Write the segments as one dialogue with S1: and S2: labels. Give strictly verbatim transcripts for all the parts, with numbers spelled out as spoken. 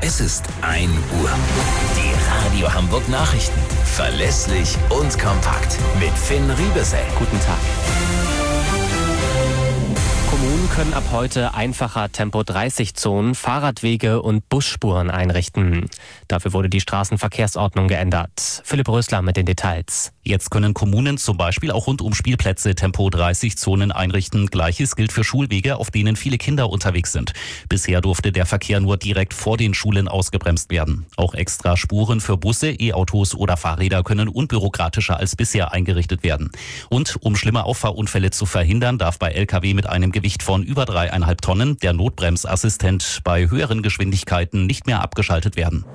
S1: Es ist ein Uhr. Die Radio Hamburg Nachrichten. Verlässlich und kompakt. Mit Finn Riebesell.
S2: Guten Tag. Kommunen können ab heute einfacher Tempo dreißig Zonen, Fahrradwege und Busspuren einrichten. Dafür wurde die Straßenverkehrsordnung geändert. Philipp Rösler mit den Details.
S3: Jetzt können Kommunen zum Beispiel auch rund um Spielplätze Tempo dreißig Zonen einrichten. Gleiches gilt für Schulwege, auf denen viele Kinder unterwegs sind. Bisher durfte der Verkehr nur direkt vor den Schulen ausgebremst werden. Auch extra Spuren für Busse, E-Autos oder Fahrräder können unbürokratischer als bisher eingerichtet werden. Und um schlimme Auffahrunfälle zu verhindern, darf bei L K W mit einem Gewicht von über dreieinhalb Tonnen der Notbremsassistent bei höheren Geschwindigkeiten nicht mehr abgeschaltet werden.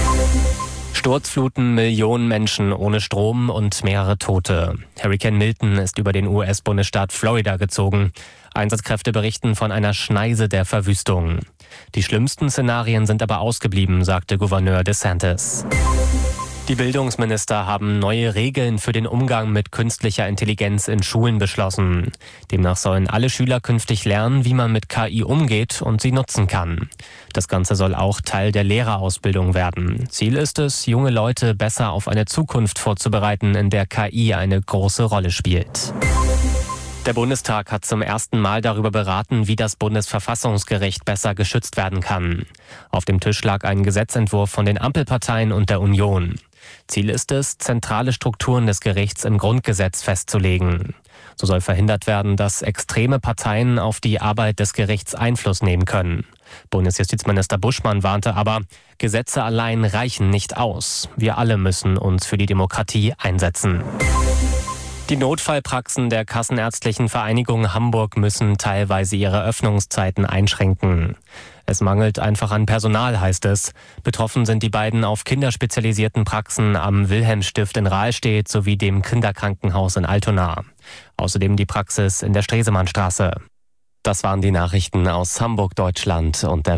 S2: Sturzfluten, Millionen Menschen ohne Strom und mehrere Tote. Hurrikan Milton ist über den U S-Bundesstaat Florida gezogen. Einsatzkräfte berichten von einer Schneise der Verwüstung. Die schlimmsten Szenarien sind aber ausgeblieben, sagte Gouverneur DeSantis. Die Bildungsminister haben neue Regeln für den Umgang mit künstlicher Intelligenz in Schulen beschlossen. Demnach sollen alle Schüler künftig lernen, wie man mit K I umgeht und sie nutzen kann. Das Ganze soll auch Teil der Lehrerausbildung werden. Ziel ist es, junge Leute besser auf eine Zukunft vorzubereiten, in der K I eine große Rolle spielt. Der Bundestag hat zum ersten Mal darüber beraten, wie das Bundesverfassungsgericht besser geschützt werden kann. Auf dem Tisch lag ein Gesetzentwurf von den Ampelparteien und der Union. Ziel ist es, zentrale Strukturen des Gerichts im Grundgesetz festzulegen. So soll verhindert werden, dass extreme Parteien auf die Arbeit des Gerichts Einfluss nehmen können. Bundesjustizminister Buschmann warnte aber, Gesetze allein reichen nicht aus. Wir alle müssen uns für die Demokratie einsetzen. Die Notfallpraxen der Kassenärztlichen Vereinigung Hamburg müssen teilweise ihre Öffnungszeiten einschränken. Es mangelt einfach an Personal, heißt es. Betroffen sind die beiden auf Kinder spezialisierten Praxen am Wilhelmstift in Rahlstedt sowie dem Kinderkrankenhaus in Altona. Außerdem die Praxis in der Stresemannstraße. Das waren die Nachrichten aus Hamburg, Deutschland und der